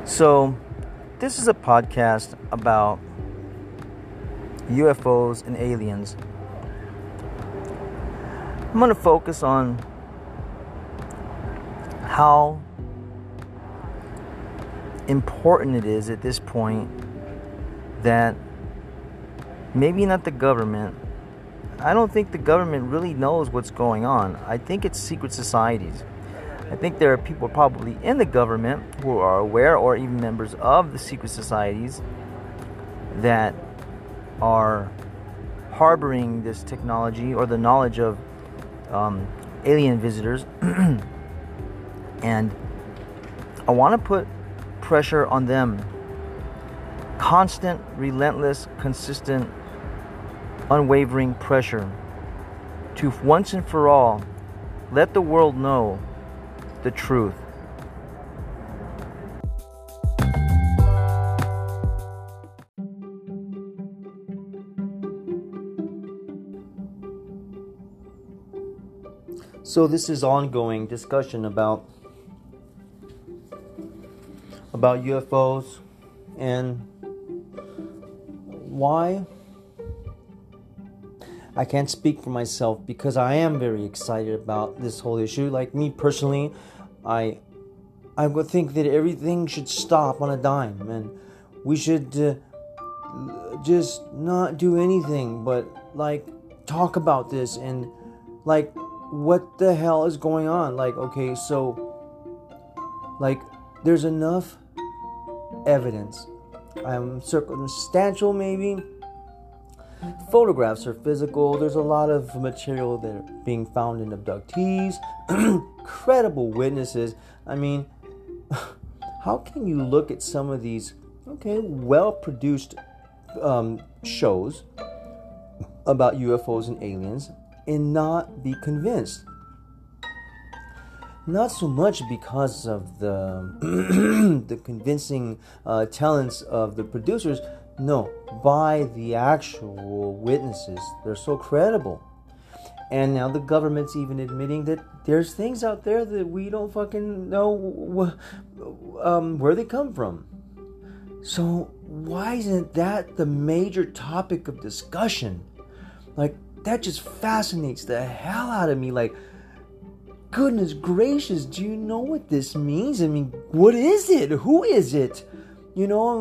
So, this is a podcast about UFOs and aliens. I'm going to focus on how important it is at this point that maybe not the government. I don't think the government really knows what's going on. I think it's secret societies. I think there are people probably in the government who are aware, or even members of the secret societies, that are harboring this technology or the knowledge of alien visitors. And I want to put pressure on them. Constant, relentless, consistent, unwavering pressure to once and for all let the world know the truth. So this is ongoing discussion about UFOs and why. I can't speak for myself because I am very excited about this whole issue. Like me personally, I would think that everything should stop on a dime, and we should just not do anything but like talk about this and like what the hell is going on. Like, okay, so like there's enough evidence, circumstantial maybe. Photographs are physical. There's a lot of material that are being found in abductees. Credible witnesses. I mean, how can you look at some of these, well-produced shows about UFOs and aliens and not be convinced? Not so much because of the the convincing talents of the producers. No, by the actual witnesses. They're so credible. And now the government's even admitting that there's things out there that we don't fucking know where they come from. So why isn't that the major topic of discussion? Like, that just fascinates the hell out of me. Like, goodness gracious, do you know what this means? I mean, what is it? Who is it? You know,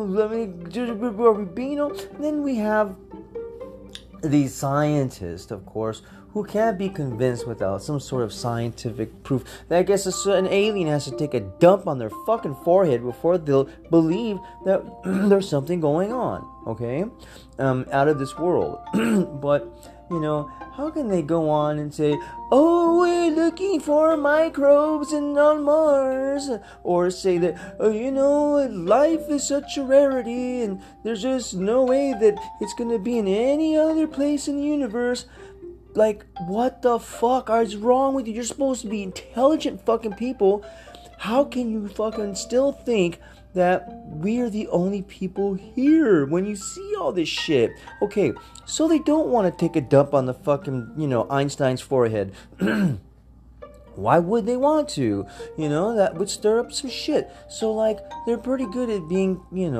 then we have these scientists, of course, who can't be convinced without some sort of scientific proof. I guess an alien has to take a dump on their fucking forehead before they'll believe that there's something going on, okay? Out of this world. But, you know, how can they go on and say, oh, we're looking for microbes on Mars? Or say that, life is such a rarity and there's just no way that it's going to be in any other place in the universe. Like, what the fuck is wrong with you? You're supposed to be intelligent fucking people. How can you fucking still think that we're the only people here when you see all this shit? Okay, so they don't want to take a dump on the fucking, Einstein's forehead. Why would they want to? That would stir up some shit. So, like, they're pretty good at being,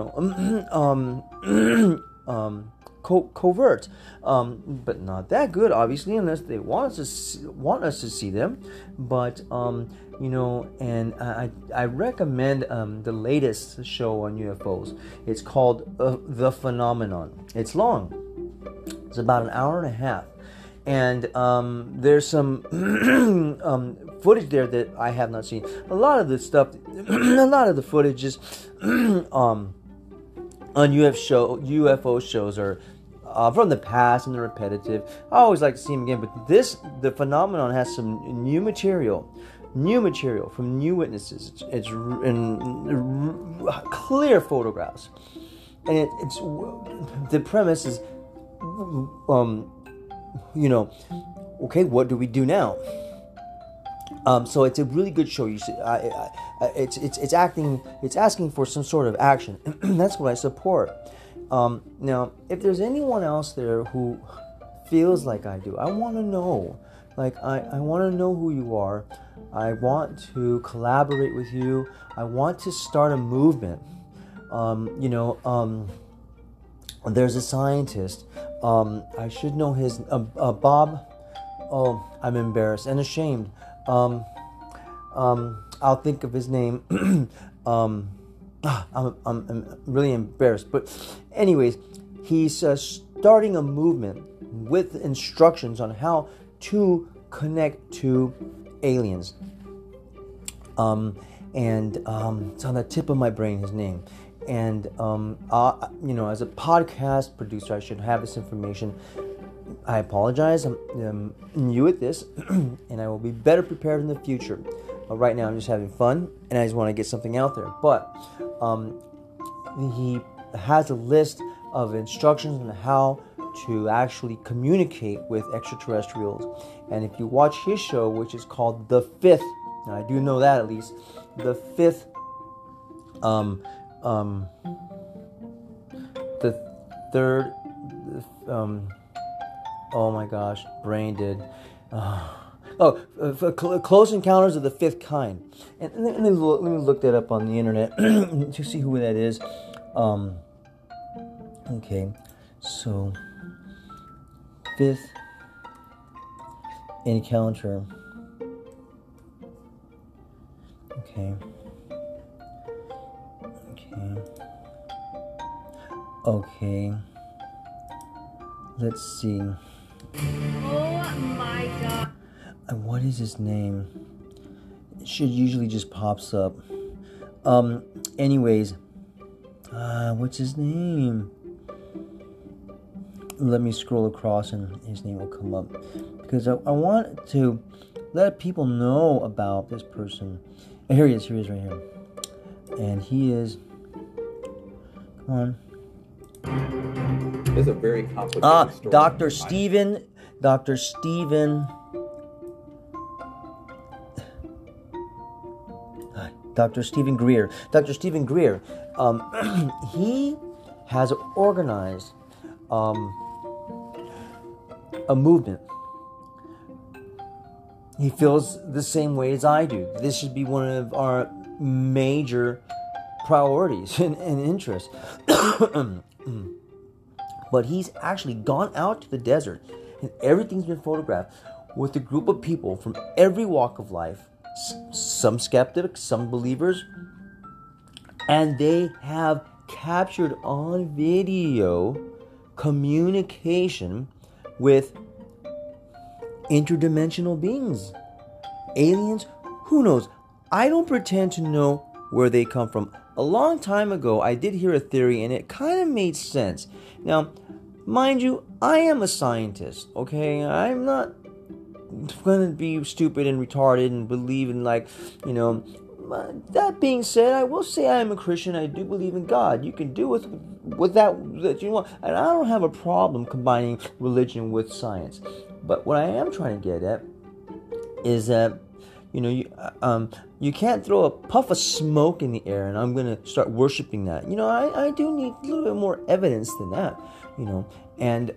covert, but not that good, obviously, unless they want us to see them. But and I recommend the latest show on UFOs. It's called The Phenomenon. It's long. It's about an hour and a half, and there's some footage there that I have not seen. A lot of the stuff, a lot of the footage is on UFO shows are from the past and they're repetitive. I always like to see them again, but The Phenomenon has some new material from new witnesses. It's in clear photographs, and it's the premise is, okay, what do we do now? So it's a really good show. You see, it's asking for some sort of action. That's what I support. Now, if there's anyone else there who feels like I do, I want to know. Like, I want to know who you are. I want to collaborate with you. I want to start a movement. There's a scientist. I should know his Bob. Oh, I'm embarrassed and ashamed. I'll think of his name. I'm really embarrassed. But anyways, he's starting a movement with instructions on how to connect to aliens. It's on the tip of my brain, his name. And, as a podcast producer, I should have this information. I apologize. I'm new at this, and I will be better prepared in the future. Right now, I'm just having fun, and I just want to get something out there. But he has a list of instructions on how to actually communicate with extraterrestrials. And if you watch his show, which is called The Fifth, now I do know that at least, The Fifth, the third, oh my gosh, brain dead. Close Encounters of the Fifth Kind. And let me look that up on the internet to see who that is. Okay, so Fifth Encounter. Okay. Let's see. Oh my god. What is his name? It should usually just pops up. Anyways. What's his name? Let me scroll across and his name will come up. Because I want to let people know about this person. Here he is right here. And he is... Come on. It's a very complicated story. Dr. Stephen Greer. Dr. Stephen Greer. He has organized a movement. He feels the same way as I do. This should be one of our major priorities and interests. But he's actually gone out to the desert, and everything's been photographed with a group of people from every walk of life, some skeptics, some believers, and they have captured on video communication with interdimensional beings, aliens, who knows? I don't pretend to know where they come from. A long time ago, I did hear a theory, and it kind of made sense. Now, mind you, I am a scientist, okay? I'm not going to be stupid and retarded and believe in, that being said, I will say I am a Christian. I do believe in God. You can do with that you want. And I don't have a problem combining religion with science. But what I am trying to get at is that, you can't throw a puff of smoke in the air and I'm going to start worshiping that. I do need a little bit more evidence than that, And,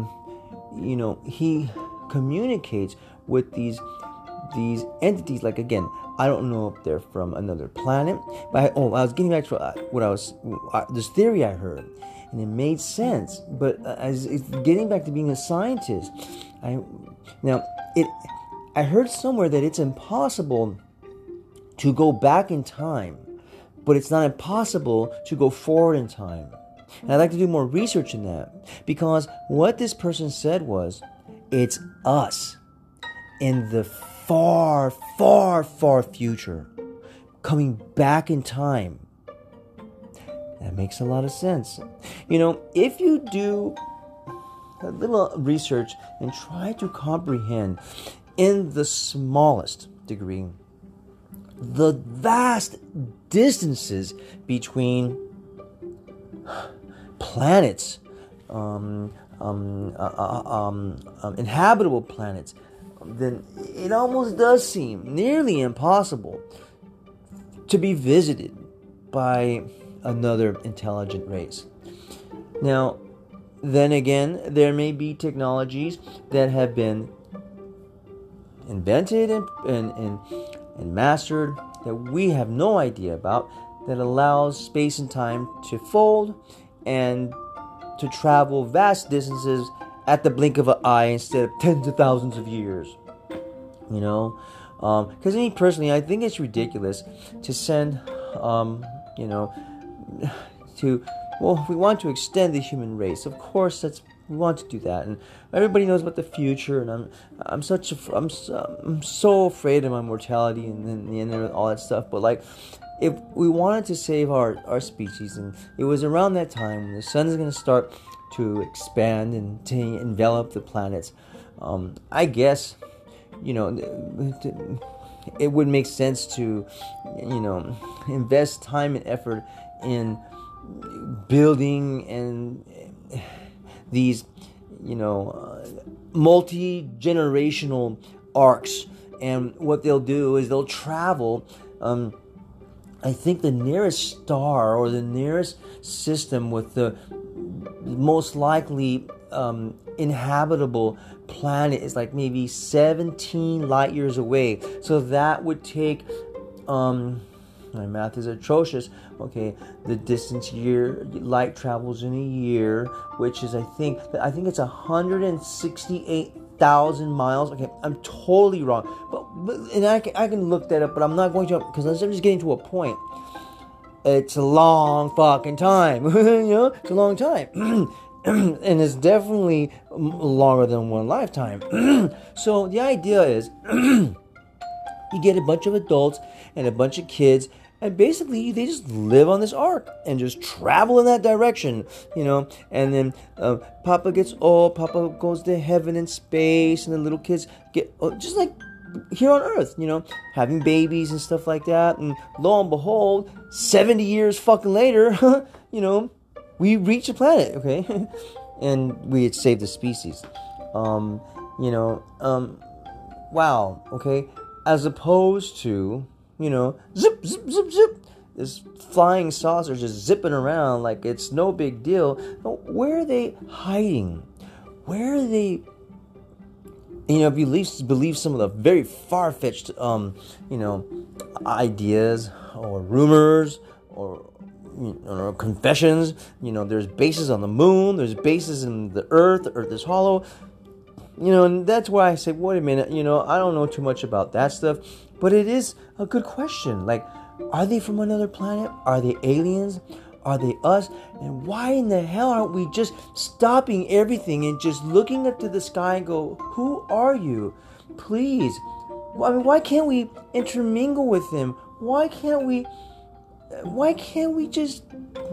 he communicates with these entities. Like, again, I don't know if they're from another planet. But I was getting back to this theory I heard. And it made sense. But as it's getting back to being a scientist, I heard somewhere that it's impossible to go back in time, but it's not impossible to go forward in time. And I'd like to do more research in that, because what this person said was, it's us in the far, far, far future coming back in time. That makes a lot of sense. If you do a little research and try to comprehend in the smallest degree the vast distances between planets, inhabitable planets, then it almost does seem nearly impossible to be visited by another intelligent race. Now, then again, there may be technologies that have been invented and mastered that we have no idea about, that allows space and time to fold and to travel vast distances at the blink of an eye instead of tens of thousands of years. You know, because me personally, I think it's ridiculous to send, you know, well, we want to extend the human race. Of course, we want to do that, and everybody knows about the future. And I'm so afraid of my mortality and the end of all that stuff. But like, if we wanted to save our species, and it was around that time when the sun's going to start to expand and to envelop the planets, I guess, you know, it would make sense to, you know, invest time and effort in building and these, you know, multi-generational arcs. And what they'll do is they'll travel, I think the nearest star or the nearest system with the most likely inhabitable planet is like maybe 17 light years away. So that would take, my math is atrocious. Okay, the distance light travels in a year, which is I think it's 168,000 miles. Okay, I'm totally wrong, but and I can look that up, but I'm not going to, because I'm just getting to a point. It's a long fucking time. You know, it's a long time. And it's definitely longer than one lifetime. So the idea is you get a bunch of adults and a bunch of kids, and basically they just live on this arc and just travel in that direction, you know. And then Papa gets old, Papa goes to heaven and space, and the little kids get just like here on Earth, you know, having babies and stuff like that. And lo and behold, 70 years fucking later, you know, we reach the planet, okay? And we had saved the species. You know, wow, okay? As opposed to, you know, zip, zip, zip, zip, this flying saucer just zipping around like it's no big deal. Where are they hiding? Where are they? You know, if you believe some of the very far-fetched, you know, ideas or rumors or, you know, confessions. You know, there's bases on the moon, there's bases in the earth is hollow. You know, and that's why I say, wait a minute, you know, I don't know too much about that stuff, but it is a good question. Like, are they from another planet? Are they aliens? Are they us? And why in the hell aren't we just stopping everything and just looking up to the sky and go, who are you? Please. I mean, why can't we intermingle with them? Why can't we just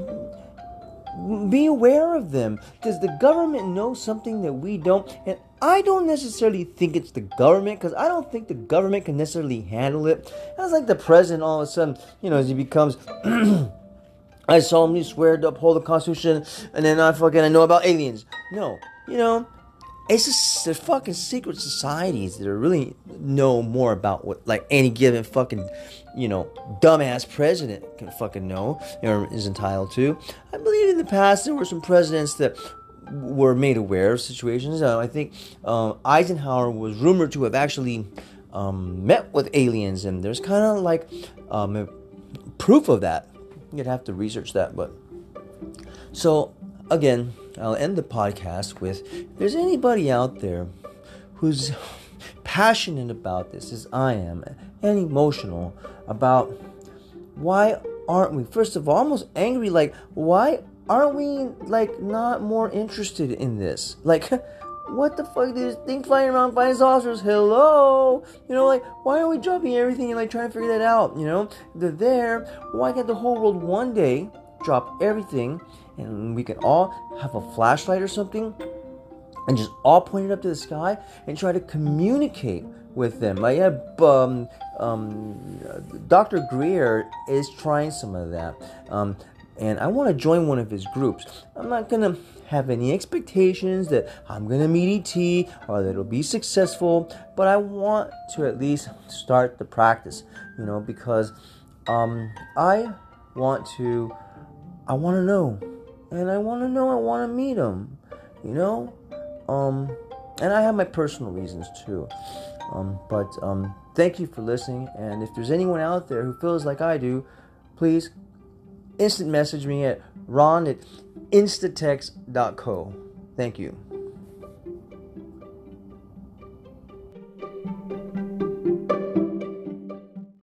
be aware of them? Does the government know something that we don't? And I don't necessarily think it's the government, because I don't think the government can necessarily handle it. That's like the president all of a sudden, you know, as he becomes I solemnly swear to uphold the Constitution, and then I know about aliens. No, you know, it's just the fucking secret societies that really know more about what, like, any given fucking, you know, dumbass president can fucking know or is entitled to. I believe in the past there were some presidents that were made aware of situations. I think Eisenhower was rumored to have actually met with aliens, and there's kind of like proof of that. You'd have to research that, but so again, I'll end the podcast with, if there's anybody out there who's passionate about this as I am and emotional about why aren't we, first of all, almost angry, like, why aren't we, like, not more interested in this? Like, what the fuck, there's things flying around, flying saucers, hello? You know, like, why are we dropping everything and, like, trying to figure that out, you know? They're there. Why can't the whole world one day drop everything and we can all have a flashlight or something and just all point it up to the sky and try to communicate with them? Like, Dr. Greer is trying some of that. And I want to join one of his groups. I'm not going to have any expectations that I'm going to meet ET or that it'll be successful, but I want to at least start the practice, you know, because I want to know, and I want to meet him, you know, and I have my personal reasons too. But thank you for listening. And if there's anyone out there who feels like I do, please instant message me at ron@instatext.co. Thank you.